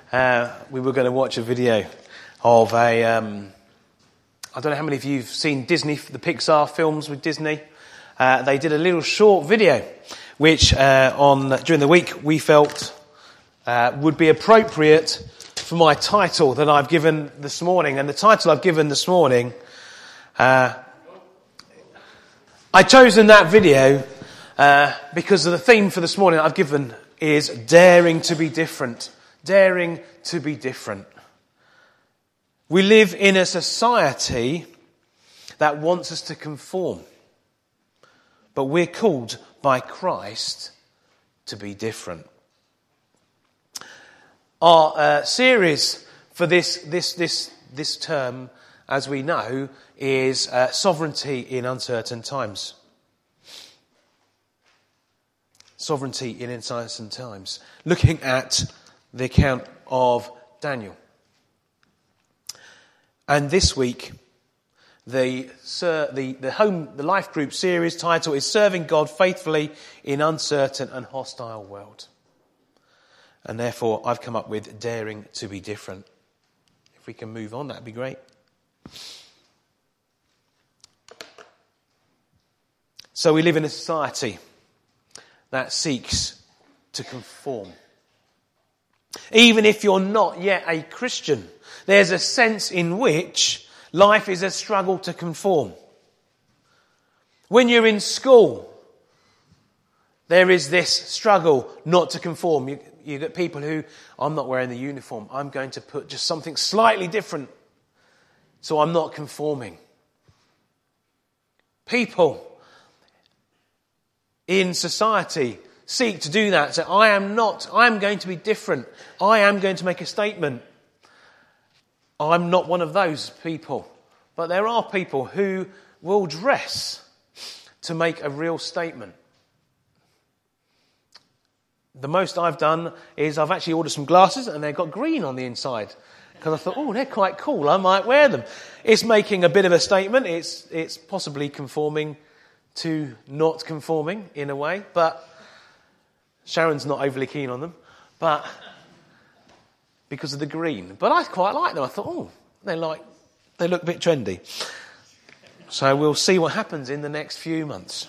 we were going to watch a video of I don't know how many of you have seen Disney, the Pixar films with Disney. They did a little short video, which during the week we felt would be appropriate for my title that I've given this morning. And the title I've given this morning, I've chosen that video because of the theme for this morning I've given is daring to be different. Daring to be different. We live in a society that wants us to conform. But we're called by Christ to be different. Our series for this term, as we know, is Sovereignty in Uncertain Times. Sovereignty in Uncertain Times. Looking at the account of Daniel. And this week, the life group series title is Serving God Faithfully in Uncertain and Hostile World. And therefore, I've come up with Daring to be Different. If we can move on, that'd be great. So we live in a society that seeks to conform. Even if you're not yet a Christian, there's a sense in which life is a struggle to conform. When you're in school, there is this struggle not to conform. You get people who, I'm not wearing the uniform, I'm going to put just something slightly different, so I'm not conforming. People in society seek to do that. So I'm going to be different. I am going to make a statement. I'm not one of those people. But there are people who will dress to make a real statement. The most I've done is I've actually ordered some glasses and they've got green on the inside. Because I thought, they're quite cool. I might wear them. It's making a bit of a statement. It's possibly conforming to not conforming in a way. But Sharon's not overly keen on them, but because of the green. But I quite like them. I thought, they look a bit trendy. So we'll see what happens in the next few months.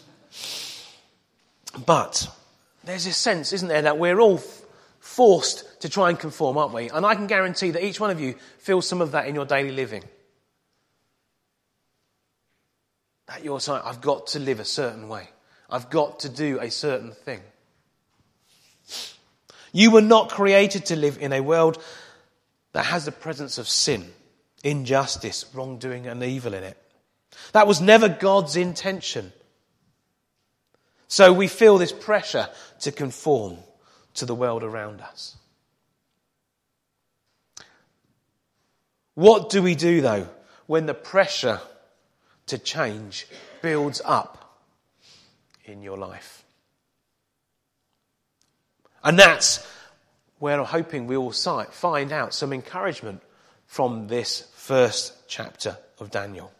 But there's this sense, isn't there, that we're all forced to try and conform, aren't we? And I can guarantee that each one of you feels some of that in your daily living. That you're saying, I've got to live a certain way. I've got to do a certain thing. You were not created to live in a world that has the presence of sin, injustice, wrongdoing and evil in it. That was never God's intention. So we feel this pressure to conform to the world around us. What do we do, though, when the pressure to change builds up in your life? And that's where I'm hoping we will find out some encouragement from this first chapter of Daniel.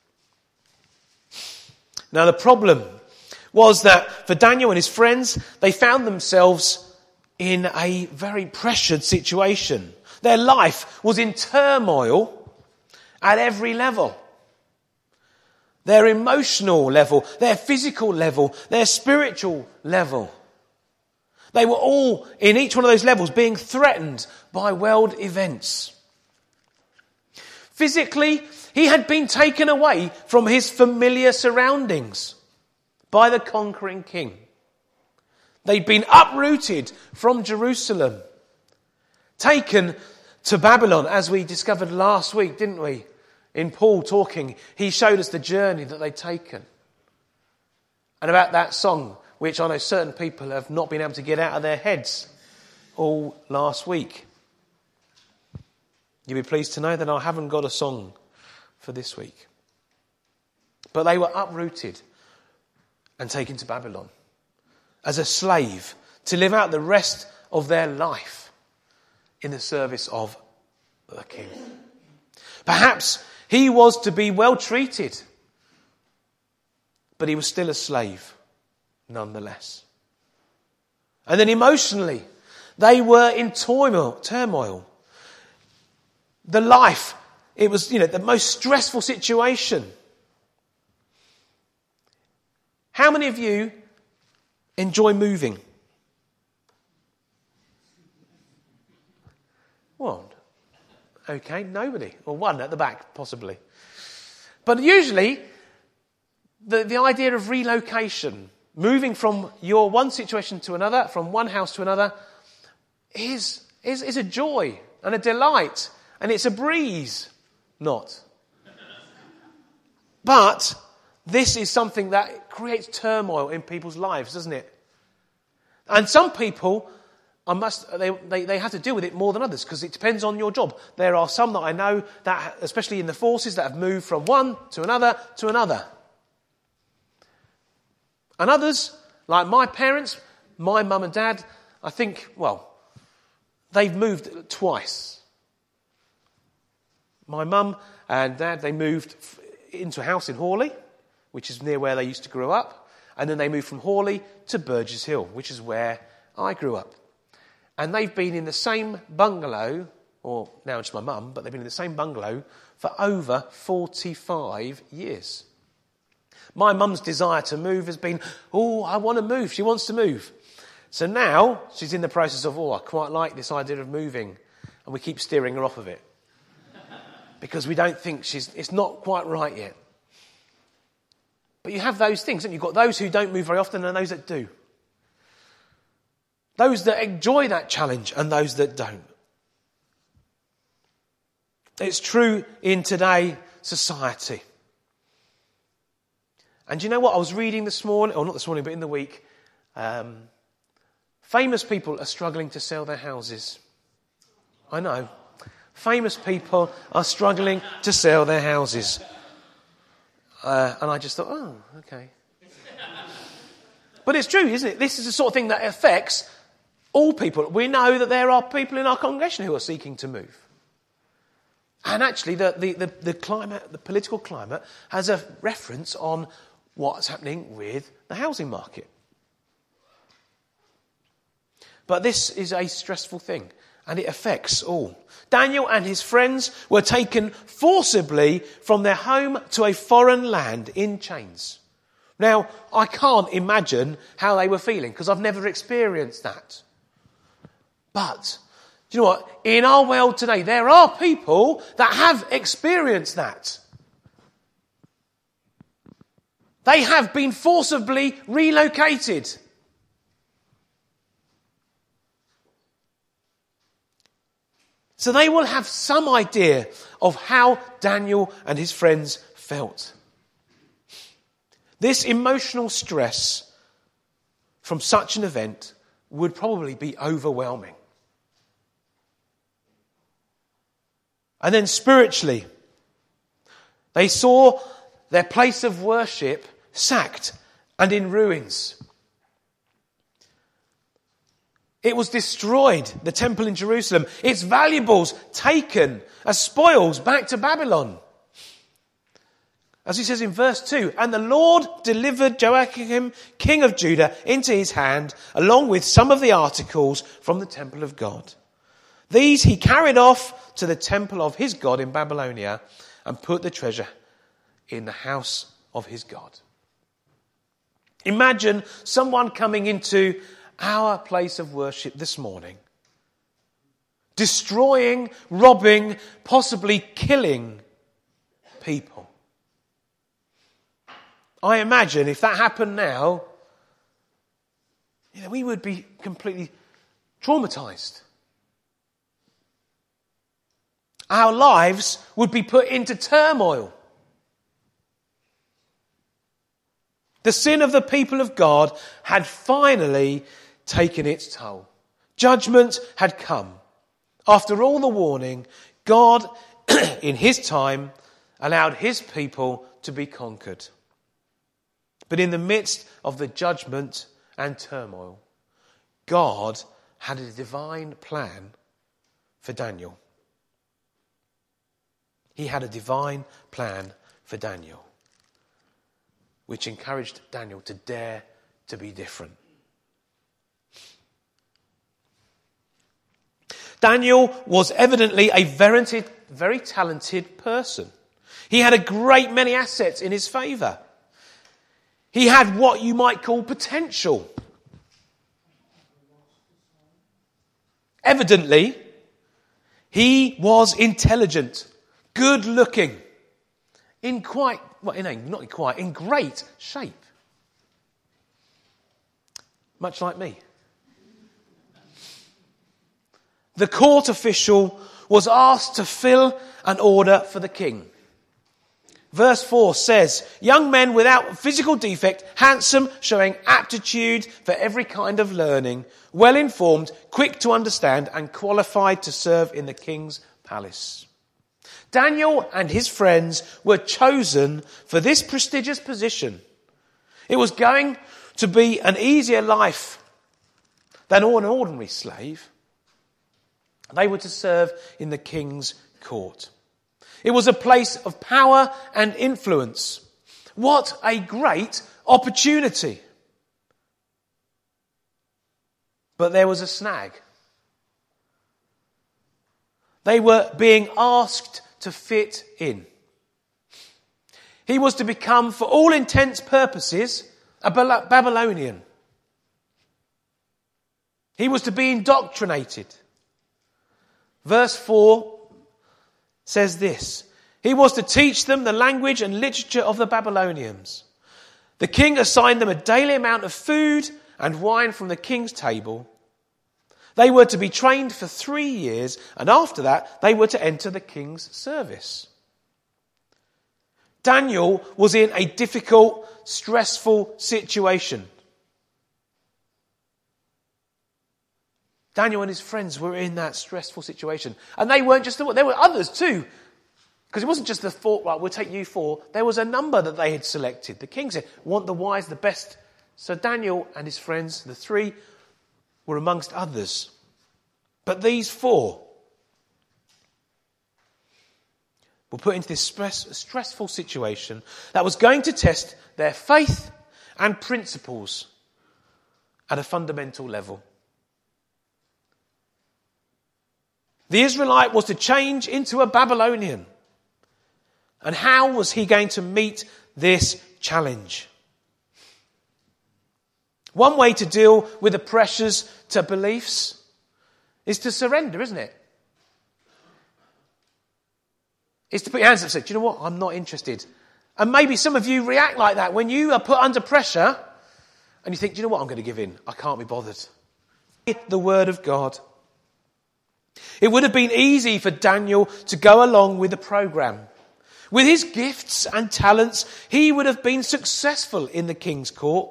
Now, the problem was that for Daniel and his friends, they found themselves in a very pressured situation. Their life was in turmoil at every level. Their emotional level, their physical level, their spiritual level. They were all, in each one of those levels, being threatened by world events. Physically, he had been taken away from his familiar surroundings by the conquering king. They'd been uprooted from Jerusalem, taken to Babylon, as we discovered last week, didn't we? In Paul talking, he showed us the journey that they'd taken. And about that song, which I know certain people have not been able to get out of their heads all last week. You'll be pleased to know that I haven't got a song for this week. But they were uprooted and taken to Babylon as a slave to live out the rest of their life in the service of the king. Perhaps he was to be well treated, but he was still a slave nonetheless. And then emotionally, they were in turmoil. the life. It was, the most stressful situation. How many of you enjoy moving? Well, okay, nobody. Or one at the back, possibly. But usually, the idea of relocation, moving from your one situation to another, from one house to another, is a joy and a delight. And it's a breeze. Not. But this is something that creates turmoil in people's lives, doesn't it? And some people, they have to deal with it more than others because it depends on your job. There are some that I know, that, especially in the forces, that have moved from one to another to another. And others, like my parents, my mum and dad, I think, they've moved twice. My mum and dad, they moved into a house in Hawley, which is near where they used to grow up. And then they moved from Hawley to Burgess Hill, which is where I grew up. And they've been in the same bungalow, or now it's my mum, but they've been in the same bungalow for over 45 years. My mum's desire to move has been, I want to move. She wants to move. So now she's in the process of, I quite like this idea of moving. And we keep steering her off of it. Because we don't think it's not quite right yet. But you have those things, and you've got those who don't move very often and those that do. Those that enjoy that challenge and those that don't. It's true in today's society. And do you know what? I was reading this morning, or not this morning, but in the week, famous people are struggling to sell their houses. I know. Famous people are struggling to sell their houses. And I just thought, okay. But it's true, isn't it? This is the sort of thing that affects all people. We know that there are people in our congregation who are seeking to move. And actually, the climate, the political climate, has a reference on what's happening with the housing market. But this is a stressful thing, and it affects all. Daniel and his friends were taken forcibly from their home to a foreign land in chains. Now, I can't imagine how they were feeling, because I've never experienced that. But, do you know what? In our world today, there are people that have experienced that. They have been forcibly relocated. So they will have some idea of how Daniel and his friends felt. This emotional stress from such an event would probably be overwhelming. And then spiritually, they saw their place of worship sacked and in ruins. It was destroyed, the temple in Jerusalem. Its valuables taken as spoils back to Babylon. As he says in verse 2, and the Lord delivered Joachim, king of Judah, into his hand, along with some of the articles from the temple of God. These he carried off to the temple of his God in Babylonia and put the treasure in the house of his God. Imagine someone coming into our place of worship this morning, destroying, robbing, possibly killing people. I imagine if that happened now, we would be completely traumatized. Our lives would be put into turmoil. The sin of the people of God had finally taken its toll. Judgment had come. After all the warning, God, in his time, allowed his people to be conquered. But in the midst of the judgment and turmoil, God had a divine plan for Daniel. He had a divine plan for Daniel, which encouraged Daniel to dare to be different. Daniel was evidently a very talented person. He had a great many assets in his favour. He had what you might call potential. Evidently, he was intelligent, good looking, in great shape. Much like me. The court official was asked to fill an order for the king. Verse 4 says, young men without physical defect, handsome, showing aptitude for every kind of learning, well informed, quick to understand, and qualified to serve in the king's palace. Daniel and his friends were chosen for this prestigious position. It was going to be an easier life than an ordinary slave. They were to serve in the king's court. It was a place of power and influence. What a great opportunity. But there was a snag. They were being asked to fit in. He was to become, for all intents purposes, a Babylonian. He was to be indoctrinated. Verse 4 says this. He was to teach them the language and literature of the Babylonians. The king assigned them a daily amount of food and wine from the king's table. They were to be trained for 3 years, and after that they were to enter the king's service. Daniel was in a difficult, stressful situation. Daniel and his friends were in that stressful situation. And they weren't just the one, there were others too. Because it wasn't just the 4, right, we'll take you 4. There was a number that they had selected. The king said, want the wise, the best. So Daniel and his friends, the 3, were amongst others. But these 4 were put into this stressful situation that was going to test their faith and principles at a fundamental level. The Israelite was to change into a Babylonian. And how was he going to meet this challenge? One way to deal with the pressures to beliefs is to surrender, isn't it? It's to put your hands up and say, do you know what? I'm not interested. And maybe some of you react like that when you are put under pressure and you think, do you know what? I'm going to give in. I can't be bothered. It's the word of God. It would have been easy for Daniel to go along with the program. With his gifts and talents, he would have been successful in the king's court.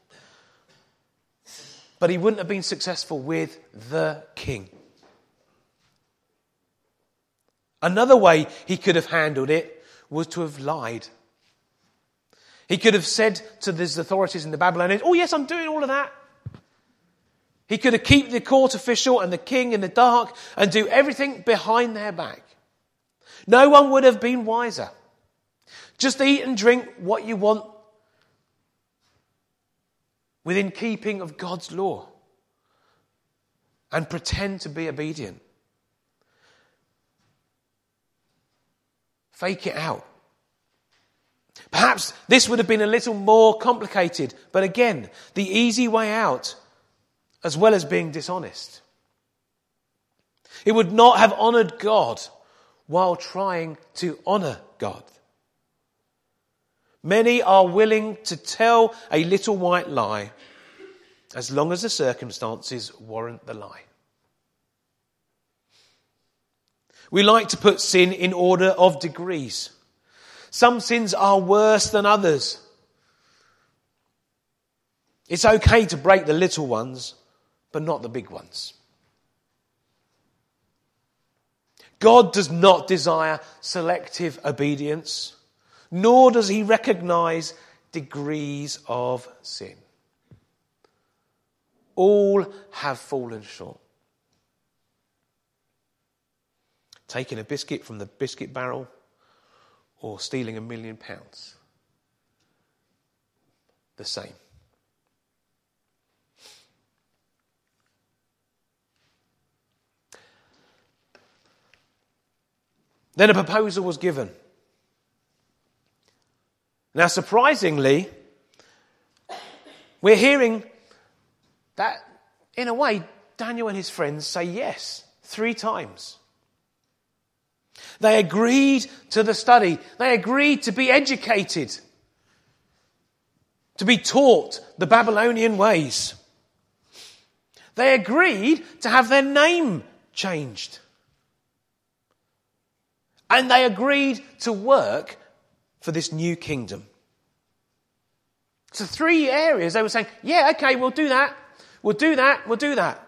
But he wouldn't have been successful with the king. Another way he could have handled it was to have lied. He could have said to the authorities in the Babylonians, oh yes, I'm doing all of that. He could have kept the court official and the king in the dark and do everything behind their back. No one would have been wiser. Just eat and drink what you want within keeping of God's law and pretend to be obedient. Fake it out. Perhaps this would have been a little more complicated, but again, the easy way out, as well as being dishonest. It would not have honoured God while trying to honour God. Many are willing to tell a little white lie as long as the circumstances warrant the lie. We like to put sin in order of degrees. Some sins are worse than others. It's okay to break the little ones, but not the big ones. God does not desire selective obedience, nor does he recognise degrees of sin. All have fallen short. Taking a biscuit from the biscuit barrel or stealing £1 million. The same. Then a proposal was given. Now, surprisingly, we're hearing that, in a way, Daniel and his friends say yes 3 times. They agreed to the study. They agreed to be educated, to be taught the Babylonian ways. They agreed to have their name changed. And they agreed to work for this new kingdom. So 3 areas they were saying, yeah, okay, we'll do that. We'll do that. We'll do that.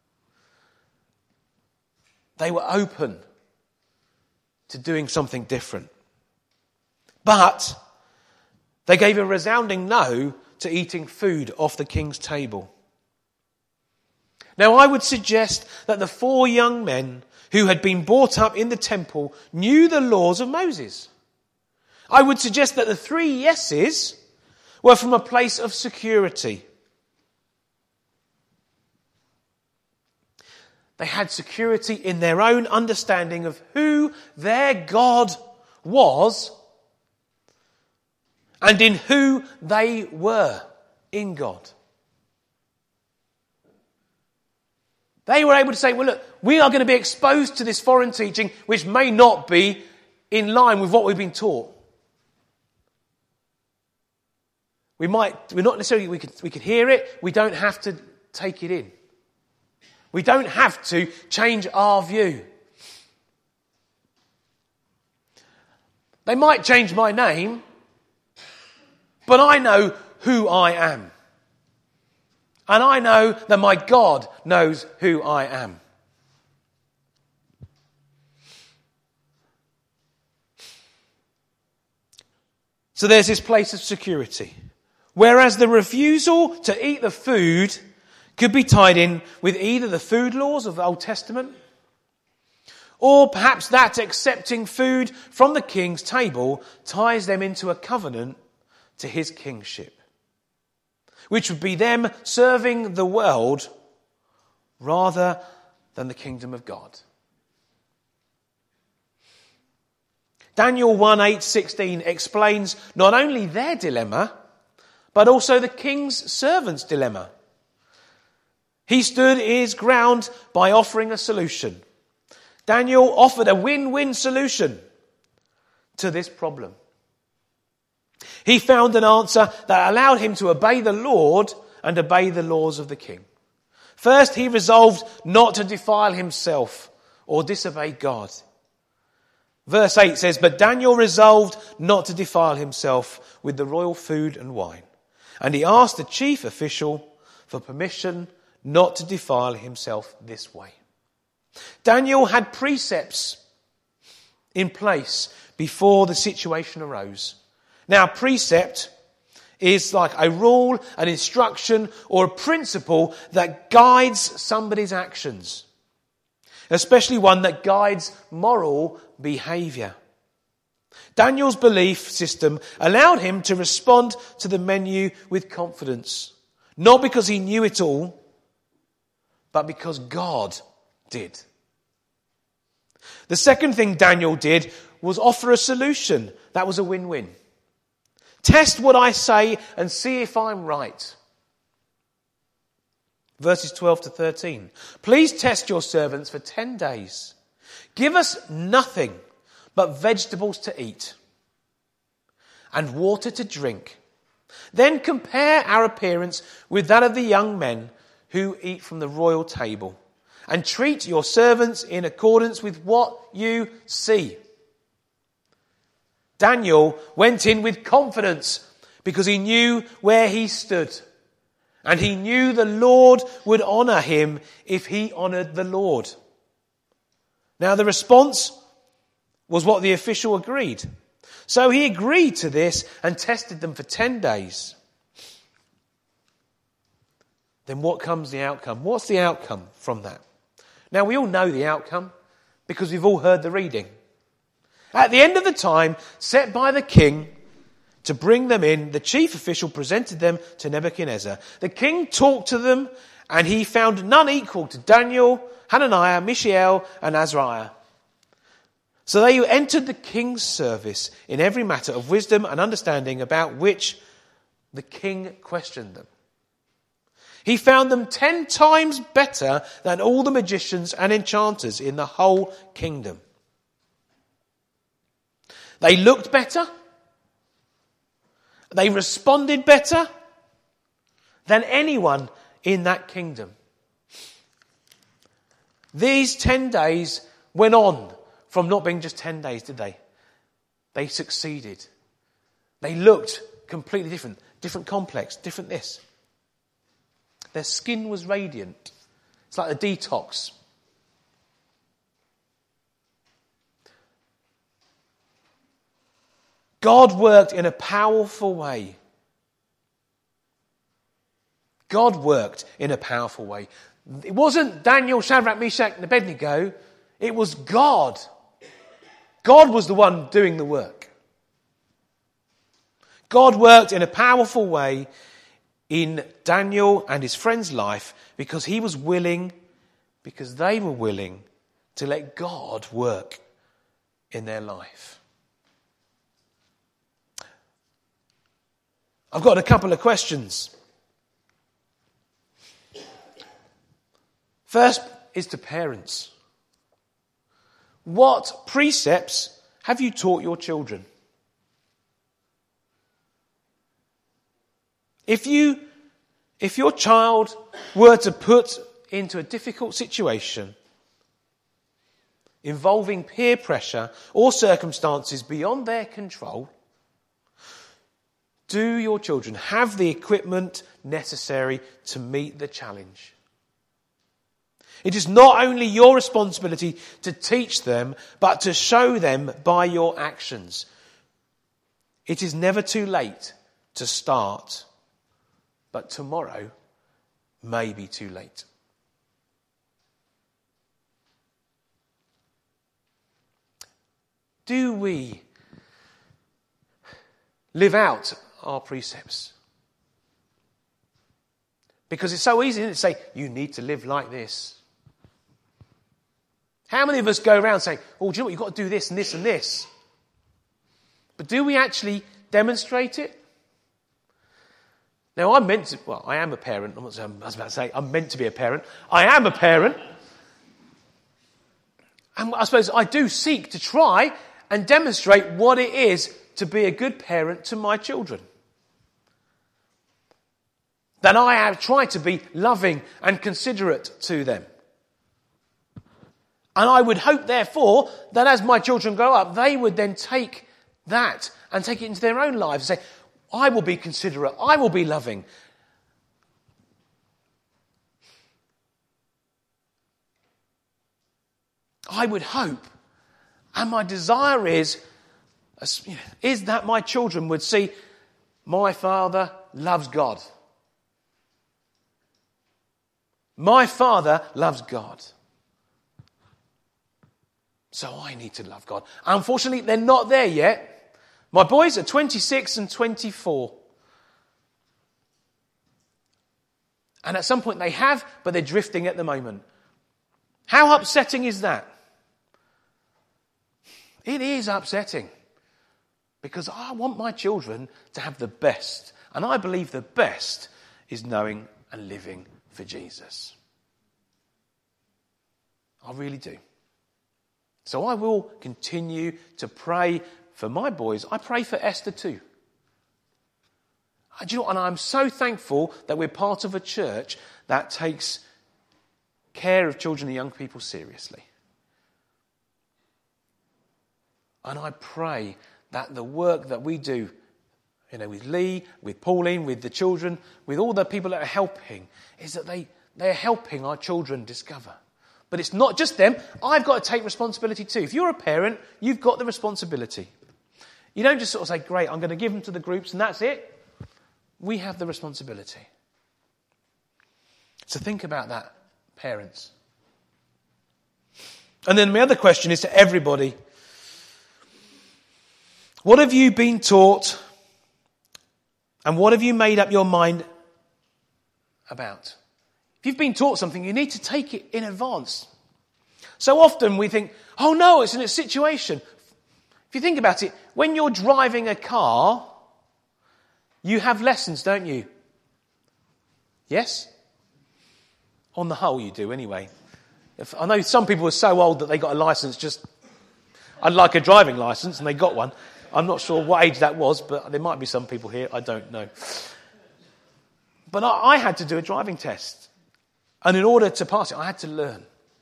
They were open to doing something different. But they gave a resounding no to eating food off the king's table. Now, I would suggest that the 4 young men who had been brought up in the temple knew the laws of Moses. I would suggest that the 3 yeses were from a place of security. They had security in their own understanding of who their God was and in who they were in God. They were able to say, well, look, we are going to be exposed to this foreign teaching which may not be in line with what we've been taught. We're not necessarily, we could hear it, we don't have to take it in. We don't have to change our view. They might change my name, but I know who I am. And I know that my God knows who I am. So there's this place of security. Whereas the refusal to eat the food could be tied in with either the food laws of the Old Testament, or perhaps that accepting food from the king's table ties them into a covenant to his kingship, which would be them serving the world rather than the kingdom of God. Daniel 1:8-16 explains not only their dilemma, but also the king's servant's dilemma. He stood his ground by offering a solution. Daniel offered a win-win solution to this problem. He found an answer that allowed him to obey the Lord and obey the laws of the king. First, he resolved not to defile himself or disobey God. Verse 8 says, "But Daniel resolved not to defile himself with the royal food and wine. And he asked the chief official for permission not to defile himself this way." Daniel had precepts in place before the situation arose. Now, precept is like a rule, an instruction, or a principle that guides somebody's actions, especially one that guides moral behaviour. Daniel's belief system allowed him to respond to the menu with confidence, not because he knew it all, but because God did. The second thing Daniel did was offer a solution that was a win-win. Test what I say and see if I'm right. Verses 12-13. "Please test your servants for 10 days. Give us nothing but vegetables to eat and water to drink. Then compare our appearance with that of the young men who eat from the royal table, and treat your servants in accordance with what you see." Daniel went in with confidence because he knew where he stood, and he knew the Lord would honour him if he honoured the Lord. Now, the response was what the official agreed. So he agreed to this and tested them for 10 days. Then what comes the outcome? What's the outcome from that? Now, we all know the outcome because we've all heard the reading. At the end of the time set by the king to bring them in, the chief official presented them to Nebuchadnezzar. The king talked to them, and he found none equal to Daniel, Hananiah, Mishael, and Azariah. So they entered the king's service in every matter of wisdom and understanding about which the king questioned them. He found them 10 times better than all the magicians and enchanters in the whole kingdom. They looked better. They responded better than anyone in that kingdom. These 10 days went on from not being just 10 days, did they? They succeeded. They looked completely different. Different complex, different this. Their skin was radiant. It's like a detox. God worked in a powerful way. God worked in a powerful way. It wasn't Daniel, Shadrach, Meshach, and Abednego. It was God. God was the one doing the work. God worked in a powerful way in Daniel and his friend's life because he was willing, because they were willing to let God work in their life. I've got a couple of questions. First is to parents. What precepts have you taught your children? If your child were to put into a difficult situation involving peer pressure or circumstances beyond their control, do your children have the equipment necessary to meet the challenge? It is not only your responsibility to teach them, but to show them by your actions. It is never too late to start, but tomorrow may be too late. Do we live out our precepts? Because it's so easy, isn't it, to say, you need to live like this. How many of us go around saying, oh, do you know what, you've got to do this and this and this. But do we actually demonstrate it? Now, I am a parent. I was about to say, I'm meant to be a parent. I am a parent. And I suppose I do seek to try and demonstrate what it is to be a good parent to my children. That I have tried to be loving and considerate to them. And I would hope, therefore, that as my children grow up, they would then take that and take it into their own lives and say, I will be considerate, I will be loving. I would hope, and my desire is that my children would see, my father loves God. My father loves God. So I need to love God. Unfortunately, they're not there yet. My boys are 26 and 24. And at some point they have, but they're drifting at the moment. How upsetting is that? It is upsetting. Because I want my children to have the best. And I believe the best is knowing and living for Jesus. I really do. So I will continue to pray for my boys. I pray for Esther too. Do you know, and I'm so thankful that we're part of a church that takes care of children and young people seriously. And I pray that the work that we do, with Lee, with Pauline, with the children, with all the people that are helping, is that they're helping our children discover. But it's not just them. I've got to take responsibility too. If you're a parent, you've got the responsibility. You don't just sort of say, great, I'm going to give them to the groups and that's it. We have the responsibility. So think about that, parents. And then my other question is to everybody. What have you been taught and what have you made up your mind about? If you've been taught something, you need to take it in advance. So often we think, Oh no, it's in a situation. If you think about it, when you're driving a car, you have lessons, don't you? Yes? On the whole, you do anyway. I know some people are so old that they got a licence just, I'd like a driving licence, and they got one. I'm not sure what age that was, but there might be some people here, I don't know. But I had to do a driving test. And in order to pass it, I had to learn.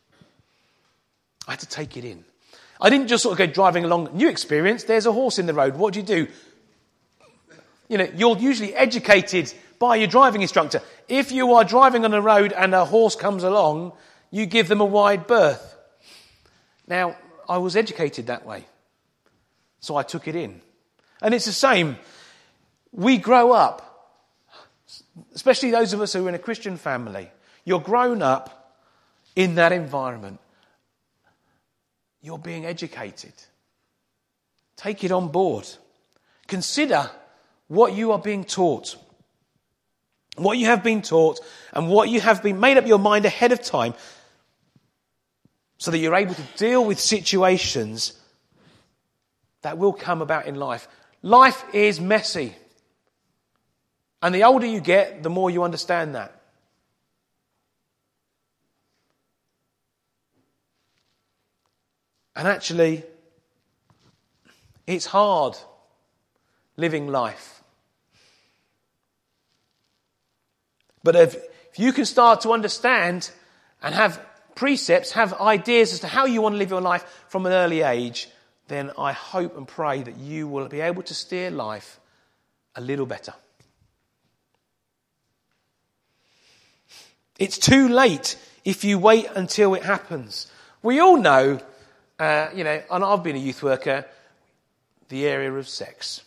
I had to take it in. I didn't just sort of go driving along. New experience, there's a horse in the road. What do? You're usually educated by your driving instructor. If you are driving on a road and a horse comes along, you give them a wide berth. Now, I was educated that way. So I took it in. And it's the same. We grow up, especially those of us who are in a Christian family. You're grown up in that environment. You're being educated. Take it on board. Consider what you are being taught. What you have been taught and what you have been made up your mind ahead of time so that you're able to deal with situations that will come about in life. Life is messy. And the older you get, the more you understand that. And actually, it's hard living life. But if you can start to understand and have precepts, have ideas as to how you want to live your life from an early age, then I hope and pray that you will be able to steer life a little better. It's too late if you wait until it happens. We all know, and I've been a youth worker, the area of sex.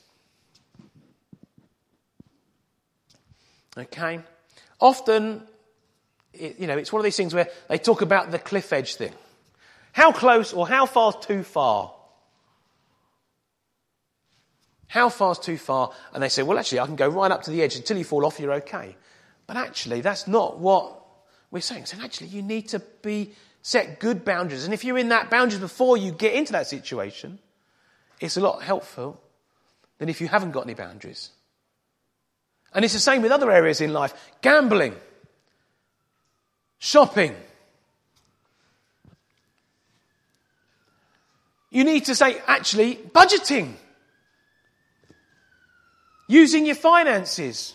Okay? Often, it's one of these things where they talk about the cliff edge thing. How close or how far is too far? How far is too far? And they say, well, actually, I can go right up to the edge until you fall off, you're okay. But actually, that's not what we're saying. So actually, you need to set good boundaries. And if you're in that boundaries before you get into that situation, it's a lot helpful than if you haven't got any boundaries. And it's the same with other areas in life. Gambling. Shopping. You need to say, actually, budgeting. Using your finances.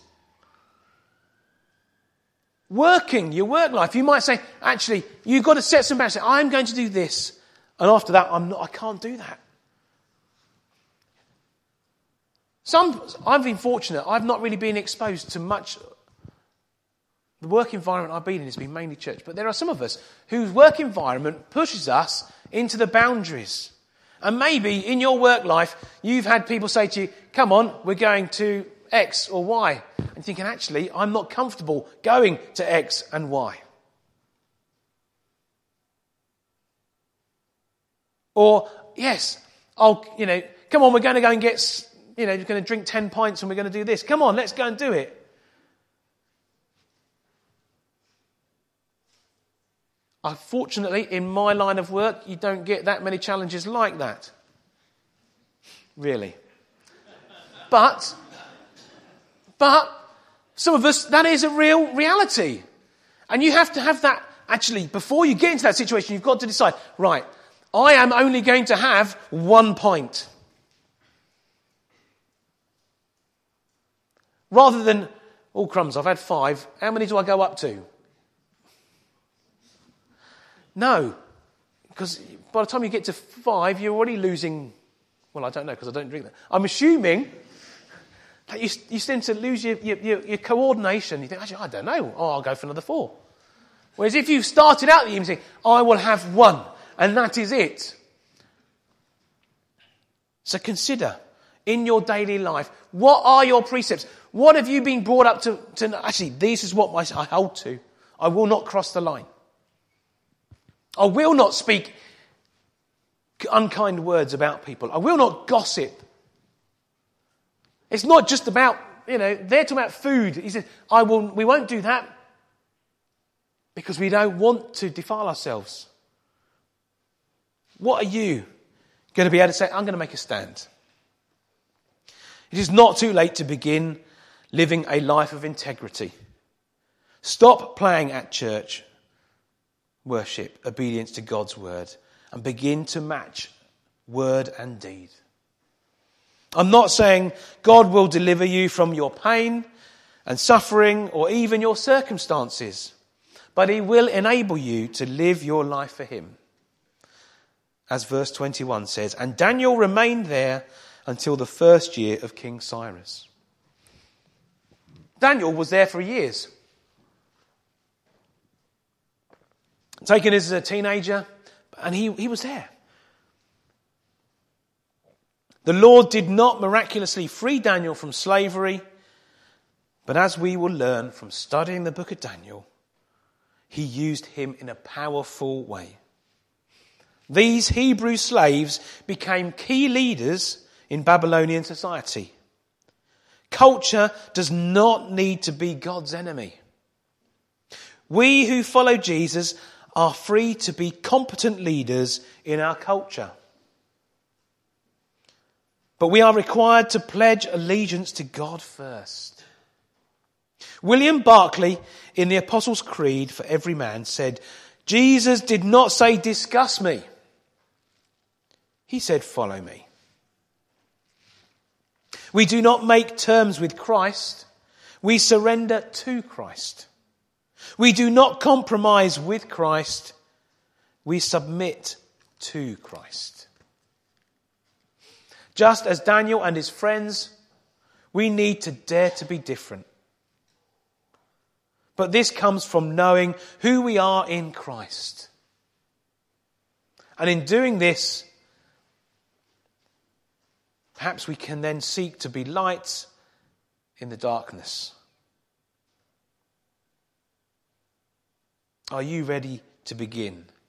Working, your work life. You might say, actually, you've got to set some boundaries. I'm going to do this. And after that, I can't do that. I've been fortunate. I've not really been exposed to much. The work environment I've been in has been mainly church. But there are some of us whose work environment pushes us into the boundaries. And maybe in your work life, you've had people say to you, come on, we're going to X or Y. And you're thinking, actually, I'm not comfortable going to X and Y. Or, yes, come on, we're going to go and get, you're going to drink 10 pints and we're going to do this. Come on, let's go and do it. Unfortunately, in my line of work, you don't get that many challenges like that. Really. But some of us, that is a real reality. And you have to have that, actually, before you get into that situation, you've got to decide, right, I am only going to have 1 pint. Rather than, oh crumbs, I've had 5, how many do I go up to? No, because by the time you get to 5, you're already losing, well, I don't know because I don't drink that. I'm assuming that you tend to lose your coordination. You think, actually, I don't know. Oh, I'll go for another 4. Whereas if you've started out the evening saying, I will have 1, and that is it. So consider, in your daily life, what are your precepts? What have you been brought up to actually, this is what I hold to. I will not cross the line. I will not speak unkind words about people. I will not gossip. It's not just about, they're talking about food. He said, we won't do that because we don't want to defile ourselves. What are you going to be able to say, I'm going to make a stand? It is not too late to begin living a life of integrity. Stop playing at church worship, obedience to God's word, and begin to match word and deed. I'm not saying God will deliver you from your pain and suffering or even your circumstances, but he will enable you to live your life for him. As verse 21 says, and Daniel remained there until the first year of King Cyrus. Daniel was there for years. Taken as a teenager, and he was there. The Lord did not miraculously free Daniel from slavery, but as we will learn from studying the book of Daniel, he used him in a powerful way. These Hebrew slaves became key leaders in Babylonian society. Culture does not need to be God's enemy. We who follow Jesus are free to be competent leaders in our culture. But we are required to pledge allegiance to God first. William Barclay, in the Apostles' Creed for Every Man, said, Jesus did not say, discuss me. He said, follow me. We do not make terms with Christ. We surrender to Christ. We do not compromise with Christ. We submit to Christ. Just as Daniel and his friends, we need to dare to be different. But this comes from knowing who we are in Christ. And in doing this, perhaps we can then seek to be light in the darkness. Are you ready to begin